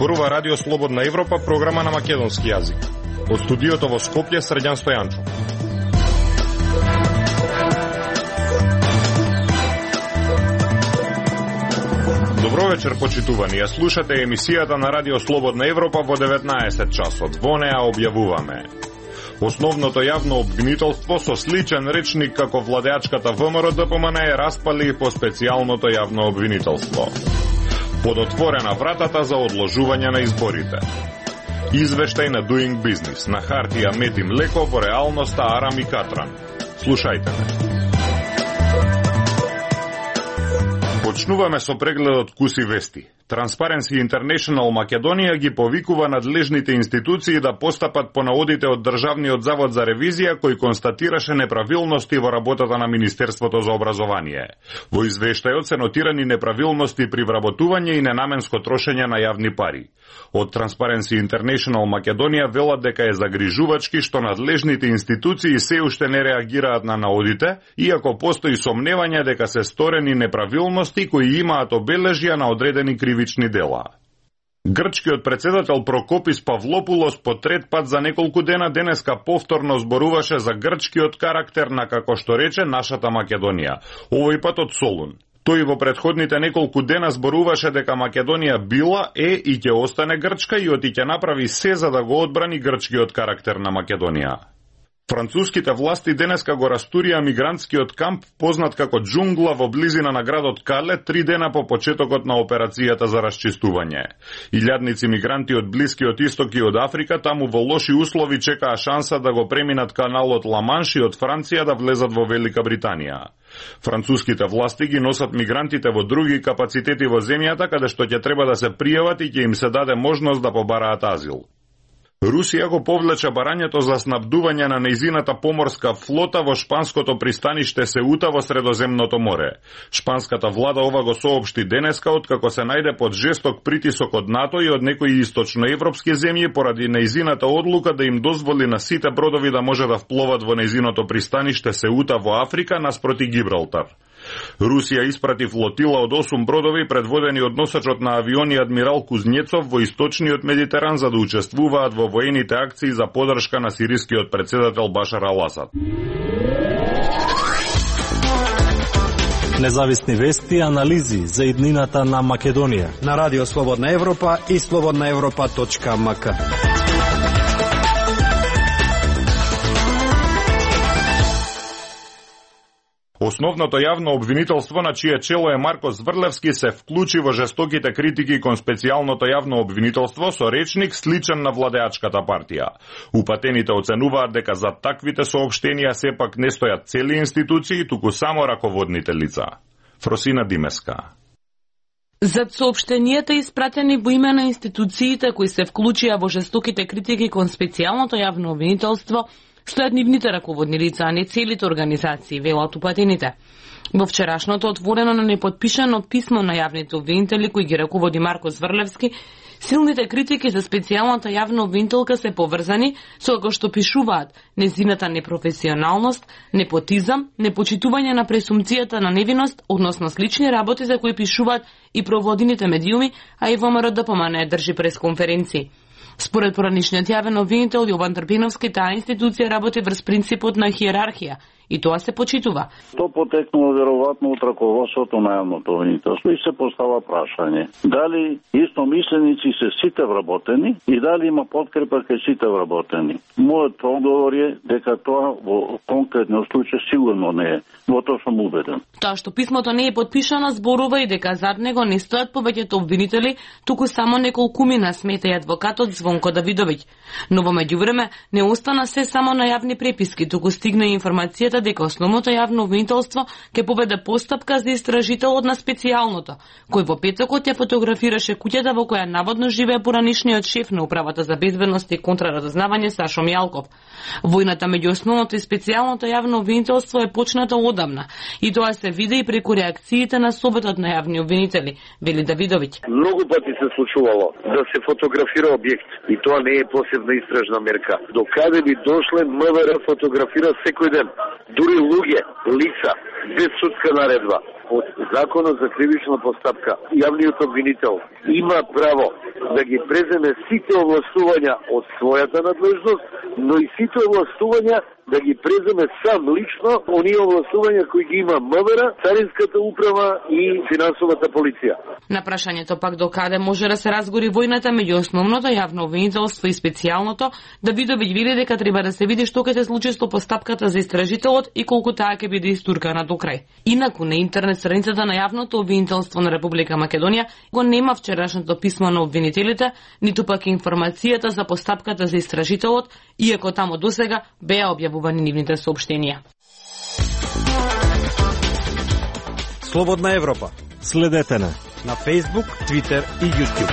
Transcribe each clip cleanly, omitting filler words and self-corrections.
Зборува Радио Слободна Европа, програма на македонски јазик. Од студиото во Скопје, Срđan Стојанчов. Добро вечер, почитувани. Ја слушате емисијата на Радио Слободна Европа во 19 часот. Во неа објавуваме основното јавно обвинителство со сличен речник како владеачката ВМРО ДПМН е распали по специјалното јавно обвинителство. Подотворена вратата за одложување на изборите. Извештај на Doing Business. На хартија мед и млеко, во реалноста арам и катран. Слушајте ме. Почнуваме со прегледот куси вести. Transparency International Македонија ги повикува надлежните институции да постапат по наодите од Државниот завод за ревизија кој констатираше неправилности во работата на Министерството за образование. Во извештајот се нотирани неправилности при вработување и ненаменско трошење на јавни пари. Од Transparency International Македонија велат дека е загрижувачки што надлежните институции се уште не реагираат на наодите, иако постои сомневање дека се сторени неправилности кои имаат обележја на одредени кривични дела. Грчкиот председател Прокопис Павлопулос по трет пат за неколку дена денеска повторно зборуваше за грчкиот карактер на, како што рече, нашата Македонија. Овој пат од Солун. Тој во претходните неколку дена зборуваше дека Македонија била, е и ќе остане грчка и оти ќе направи се за да го одбрани грчкиот карактер на Македонија. Француските власти денеска го растурија мигрантскиот камп, познат како джунгла во близина на градот Кале, 3 дена по почетокот на операцијата за расчистување. Илјадници мигранти од Блискиот исток и од Африка таму во лоши услови чекаа шанса да го преминат каналот Ла-Манш и од Франција да влезат во Велика Британија. Француските власти ги носат мигрантите во други капацитети во земјата, каде што ќе треба да се пријават и ќе им се даде можност да побараат азил. Русија го повлече барањето за снабдување на нејзината поморска флота во шпанското пристаниште Сеута во Средоземното море. Шпанската влада ова го соопшти денеска, откако се најде под жесток притисок од НАТО и од некои источноевропски земји поради нејзината одлука да им дозволи на сите бродови да може да впловат во нејзиното пристаниште Сеута во Африка наспроти Гибралтар. Русија испрати флотила од 8 бродови предводени од носачот на авиони адмирал Кузнецов во источниот Медитеран за да учествуваат во воените акции за поддршка на сирискиот председател Башар ал-Асад. Независни вести и анализи за иднината на Македонија на Радио Слободна Европа и slobodnaevropa.mk. Основното јавно обвинителство на чие чело е Марко Зврлевски се вклучи во жестоките критики кон специјалното јавно обвинителство со речник сличен на владеачката партија. Упатените оценуваат дека за таквите соопштенија сепак не стојат цели институции, туку само раководните лица. Фросина Димеска. Зад соопштенијата испратени во име на институциите кои се вклучија во жестоките критики кон специјалното јавно обвинителство стојат нивните раководни лица, а не целите организации, велат упатените. Во вчерашното отворено на неподпишано писмо на јавните обвинители кои ги раководи Марко Зврлевски, силните критики за специјалната јавна обвинителка се поврзани со како што пишуваат незината непрофесионалност, непотизам, непочитување на пресумцијата на невиност, односно слични работи за кои пишуваат и проводените медиуми, а и ВМРО ДПМН држи пресконференции. Според поранишниот јавен обвинител Јован Трпиновски, таа институција работи врз принципот на хиерархија и тоа се почитува. То потекнало веројатно од раководството на јавното обвинителство и се постава прашање дали истомисленици се сите вработени и дали има подкрепа кај сите вработени. Мојот одговор е дека тоа во конкретниот случај сигурно не е. Во тоа сум убеден. Тоа што писмото не е подпишано зборува и дека зад него не стојат повеќето обвинители, туку само неколкумина, смета и адвокатот Звонко Давидовиќ. Но во меѓувреме не остана се само на јавни преписки, туку стигна и информацијата дека основното јавно обвинителство ќе поведе постапка за истражителот на специјалното, кој во петокот ја фотографираше куќата во која наводно живее поранишниот шеф на Управата за безбедност и контраразузнавање Сашо Мијалков. Војната меѓу основното и специјалното јавно обвинителство е почната одамна и тоа се види и преку реакциите на советот на јавни обвинители, вели Давидовиќ. Многу пати се случувало да се фотографира објект и тоа не е посебна истражна мерка. До каде би дошле МВР фотографира секој ден. Дури луѓе, лица, без судска наредба. од Законот за кривична постапка. Јавниот обвинител има право да ги преземе сите овластувања од својата надлежност, но и сите овластувања да ги преземе сам лично, оние овластувања кои ги има МВР, Царинската управа и финансовата полиција. На прашањето пак до каде може да се разгори војната меѓу основното јавно обвинителство и специјалното, Давидовиќ вели дека треба да се види што ќе се случи со постапката за истражителот и колку таа ќе биде истуркана до крај. Инаку на интернет страницата на јавното обвинителство на Република Македонија го нема вчерашното писмо на обвинителите, ниту пак информацијата за постапката за истражителот, иако таму досега беа објавувани нивните соопштенија. Слободна Европа. Следете на Facebook, Twitter и YouTube.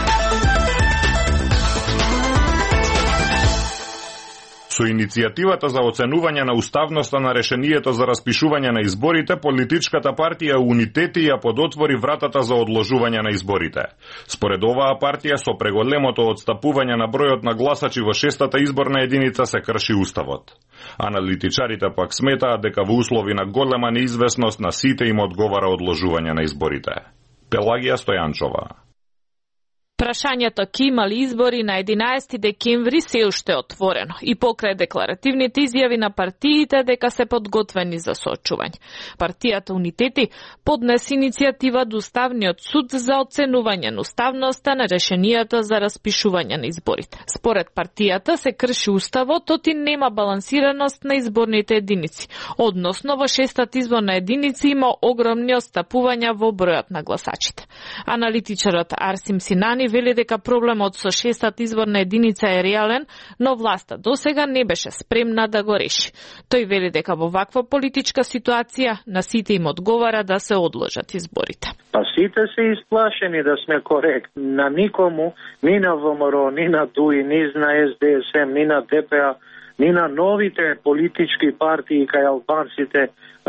Со иницијативата за оценување на уставноста на решението за распишување на изборите, политичката партија Унитети ја подотвори вратата за одложување на изборите. Според оваа партија, со преголемото отстапување на бројот на гласачи во 6-та изборна единица се крши уставот. Аналитичарите пак сметаат дека во услови на голема неизвестност на сите им одговара одложување на изборите. Пелагија Стојанчова. Прашањето ки има ли избори на 11 декември се уште е отворено и покрај декларативните изјави на партиите дека се подготвени за соочување. Партијата Унитети поднесе иницијатива до Уставниот суд за оценување на уставноста на решенијата за распишување на изборите. Според партијата се крши уставот, оти нема балансираност на изборните единици. Односно во 6-та изборна единица има огромни отстапувања во бројот на гласачите. Аналитичарот Арсим Синани вели дека проблемот со 6-та изборна единица е реален, но власта досега не беше спремна да го реши. Тој вели дека во ваква политичка ситуација на сите им одговара да се одложат изборите. Па сите се исплашени, да сме коректни. На никому, ни на ВМРО, ни на ДУИ, ни на СДСМ, ни на ДПА, ни на новите политички партии кај албанците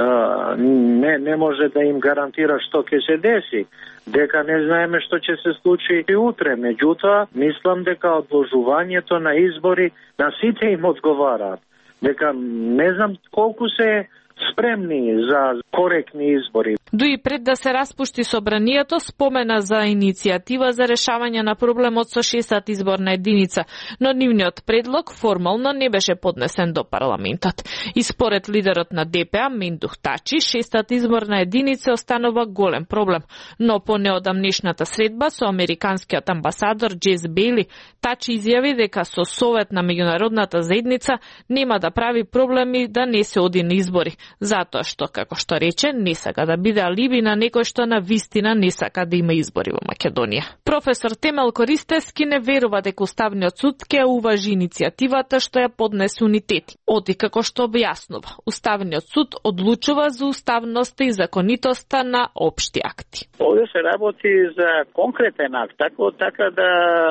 не може да им гарантира што ќе се деси, дека не знаеме што ќе се случи и утре. Меѓутоа, мислам дека одложувањето на избори на сите им одговараат. Дека не знам колку се спремни за коректни избори. Дуи пред да се распушти собранието, спомена за иницијатива за решавање на проблемот со 6-та изборна единица, но нивниот предлог формално не беше поднесен до парламентот. И според лидерот на ДПА, Мендух Тачи, 6-та изборна единица останува голем проблем, но по неодамнешната средба со американскиот амбасадор Джес Бейли, Тачи изјави дека со совет на меѓународната заедница нема да прави проблеми да не се оди на избори, затоа што, како што рече, не сака да биде алиби на некој што на вистина не сака да има избори во Македонија. Професор Темел Користевски не верува дека Уставниот суд ќе уважи иницијативата што ја поднесе Унитети. Оти како што објаснува, Уставниот суд одлучува за уставноста и законитоста на општи акти. Овде се работи за конкретен акт, така да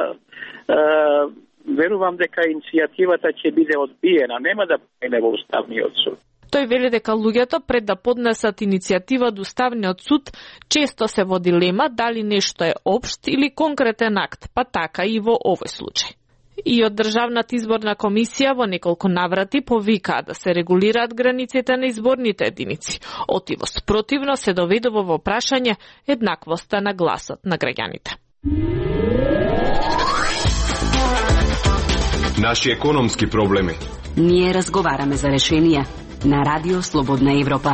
верувам дека иницијативата ќе биде одбиена, нема да премине во Уставниот суд. Тој вели дека луѓето пред да поднесат иницијатива до Уставниот суд често се во дилема дали нешто е општ или конкретен акт, па така и во овој случај. И од Државната изборна комисија во неколку наврати повикаа да се регулираат границите на изборните единици. Оти во спротивно се доведува во прашање еднаквоста на гласот на граѓаните. Наши економски проблеми. Ние разговараме за решенија на Радио Слободна Европа.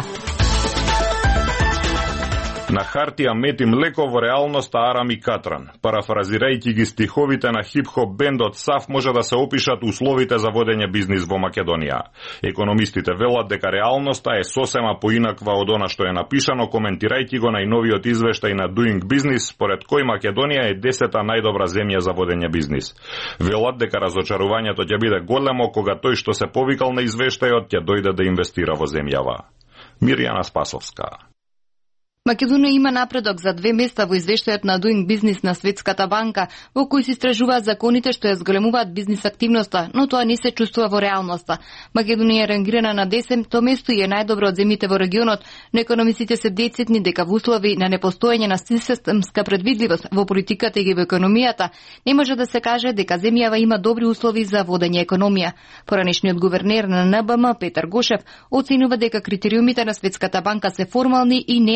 На хартија мет и млеко, во реалноста арам и катран. Парафразирајќи ги стиховите на хип-хоп бендот САФ, може да се опишат условите за водење бизнис во Македонија. Економистите велат дека реалноста е сосема поинаква од она што е напишано, коментирајќи го најновиот извештај на Doing Business, според кој Македонија е 10-та најдобра земја за водење бизнис. Велат дека разочарувањето ќе биде големо кога тој што се повикал на извештајот ќе дојде да инвестира во земјава. Мирјана Спасовска. Македонија има напредок за 2 места во извештајот на Doing Business на Светската банка, во кој се истражуваат законите што ја зголемуваат бизнис активноста, но тоа не се чувствува во реалноста. Македонија е рангирана на 10-то место и е најдобро од земјите во регионот, но економистите се децитни дека во услови на непостоење на системска предвидливост во политиката и во економијата, не може да се каже дека земјава има добри услови за водење економија. Поранешниот гувернер на НБМ Петар Гошев оценува дека критериумите на Светската банка се формални и не ја одразуваат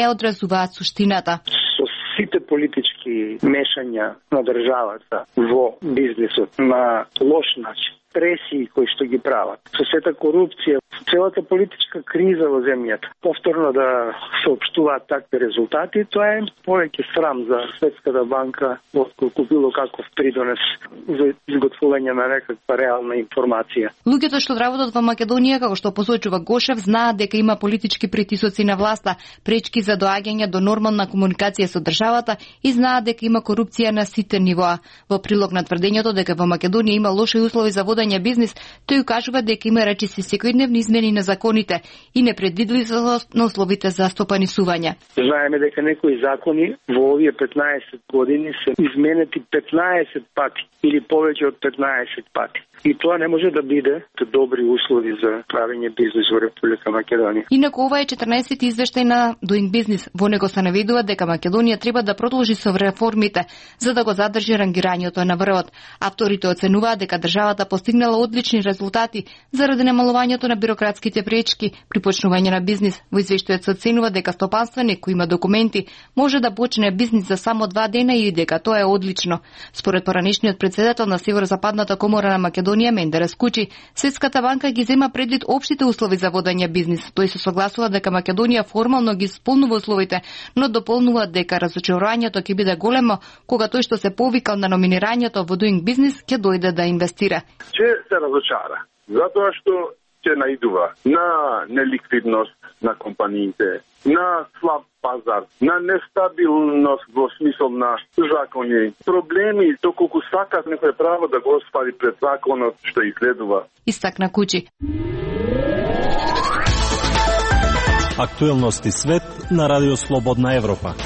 описуваат суштината. Со сите политички мешања на државата во бизнисот на лош начин, пресии кои што ги прават, со сета корупција, целата политичка криза во земјата, повторно да соопштуваат такви резултати, тоа е повеќе срам за Светската банка отколку било каков придонес за изготвување на некаква реална информација. Луѓето што работат во Македонија, како што посочува Гошев, знаат дека има политички притисоци на власта, пречки за доаѓање до нормална комуникација со државата и знаат дека има корупција на сите нивоа. Во прилог на тврдењето дека во Македонија има лоши услови за водење бизнис, тој кажува дека има речиси секојдневни измени на законите и непредвидливост на условите за стопанисување. Знаеме дека некои закони во овие 15 години се изменети 15 пати или повеќе од 15 пати. И тоа не може да биде добри услови за правење бизнис во Република Македонија. Инаку ова е 14 извештај на Doing Business. Во него се наведува дека Македонија треба да продолжи со реформите за да го задржи рангирањето на врвот. Авторите оценуваат дека државата постигнала одлични резултати заради намалувањето на бирократските пречки при почнување на бизнис. Во извештајот се оценува дека стопанственик кој има документи може да почне бизнис за само 2 дена и дека тоа е одлично. Според поранешниот председател на Северозападната комора на Македонија Мендерес Кучи, Светската банка ги зема предвид општите услови за водење бизнис. Тој се согласува дека Македонија формално ги исполнува условите, но дополнува дека разочарувањето ќе биде големо кога тој што се повикал на номинирањето во Doing Business ќе дојде да инвестира. Че се разочара, затоа што ќе наидува на неликвидност на компаниите, на слаб пазар, на нестабилност во смисол на закони, проблеми, доколку сакат некој право да го оствари пред законот што изследува. Истакна Кучи. Актуелности свет на Радио Слободна Европа.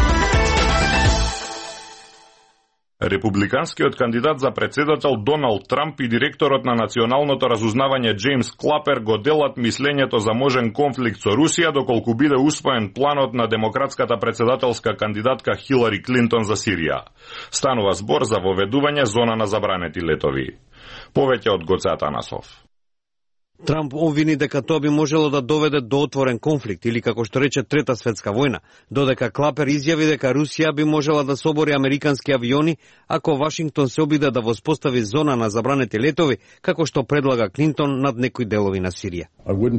Републиканскиот кандидат за председател Доналд Трамп и директорот на националното разузнавање Джеймс Клапер го делат мислењето за можен конфликт со Русија доколку биде усвоен планот на демократската председателска кандидатка Хилари Клинтон за Сирија. Станува збор за воведување зона на забранети летови. Повеќе од Гоце Атанасов. Трамп обвини дека тоа би можело да доведе до отворен конфликт или како што рече Трета светска војна, додека Клапер изјави дека Русија би можела да собори американски авиони ако Вашингтон се обиде да воспостави зона на забранети летови, како што предлага Клинтон над некои делови на Сирија.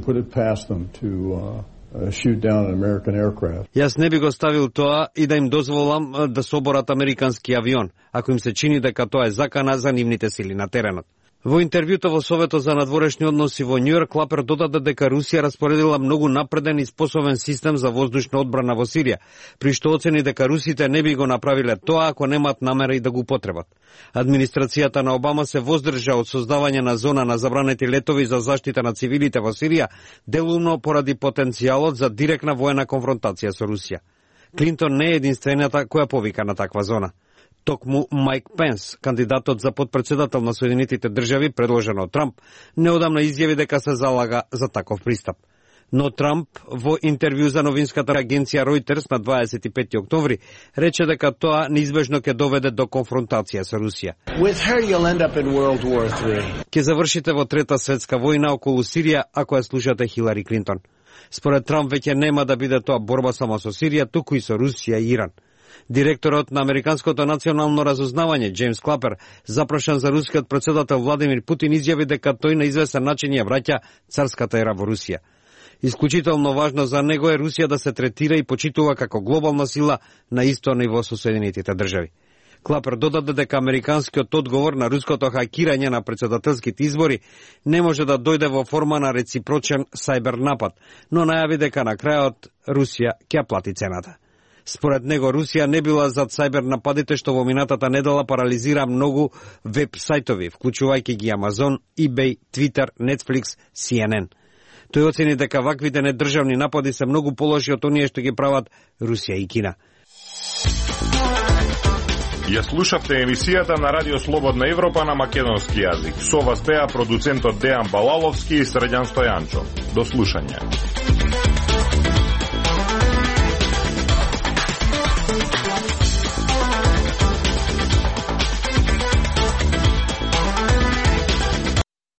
Јас не би го ставил тоа и да им дозволам да соборат американски авион, ако им се чини дека тоа е закана за нивните сили на теренот. Во интервјуто во Советот за надворешни односи во Њујорк, Клапер додаде дека Русија распоредила многу напреден и способен систем за воздушна одбрана во Сирија, при што оцени дека русите не би го направиле тоа ако немаат намера и да го потребат. Администрацијата на Обама се воздржа од создавање на зона на забранети летови за заштита на цивилите во Сирија, делумно поради потенцијалот за директна воена конфронтација со Русија. Клинтон не е единствената која повика на таква зона. Токму Майк Пенс, кандидатот за потпредседател на Соединетите држави, предложен од Трамп, неодамна изјави дека се залага за таков пристап. Но Трамп во интервју за новинската агенција Reuters на 25 октомври рече дека тоа неизбежно ќе доведе до конфронтација со Русија. Ќе завршите во Трета светска војна околу Сирија ако ја слушате Хилари Клинтон. Според Трамп веќе нема да биде тоа борба само со Сирија, туку и со Русија и Иран. Директорот на Американското национално разузнавање Джеймс Клапер, запрашан за рускиот председател Владимир Путин, изјави дека тој на известен начин ја враќа царската ера во Русија. Исклучително важно за него е Русија да се третира и почитува како глобална сила на исто ниво со Соединетите држави. Клапер додаде дека американскиот одговор на руското хакирање на председателските избори не може да дојде во форма на реципрочен сајбер напад, но најави дека на крајот Русија ќе плати цената. Според него, Русија не била зад сајбер нападите што во минатата недела парализира многу веб сајтови, вклучувајќи ги Amazon, eBay, Twitter, Netflix, CNN. Тој оцени дека ваквите недржавни напади се многу полоши од оние што ги прават Русија и Кина. Ја слушавте емисијата на Радио Слободна Европа на македонски јазик. Со вас беа продуцентот Дејан Балаловски и Срđan Стојанчо. До слушање.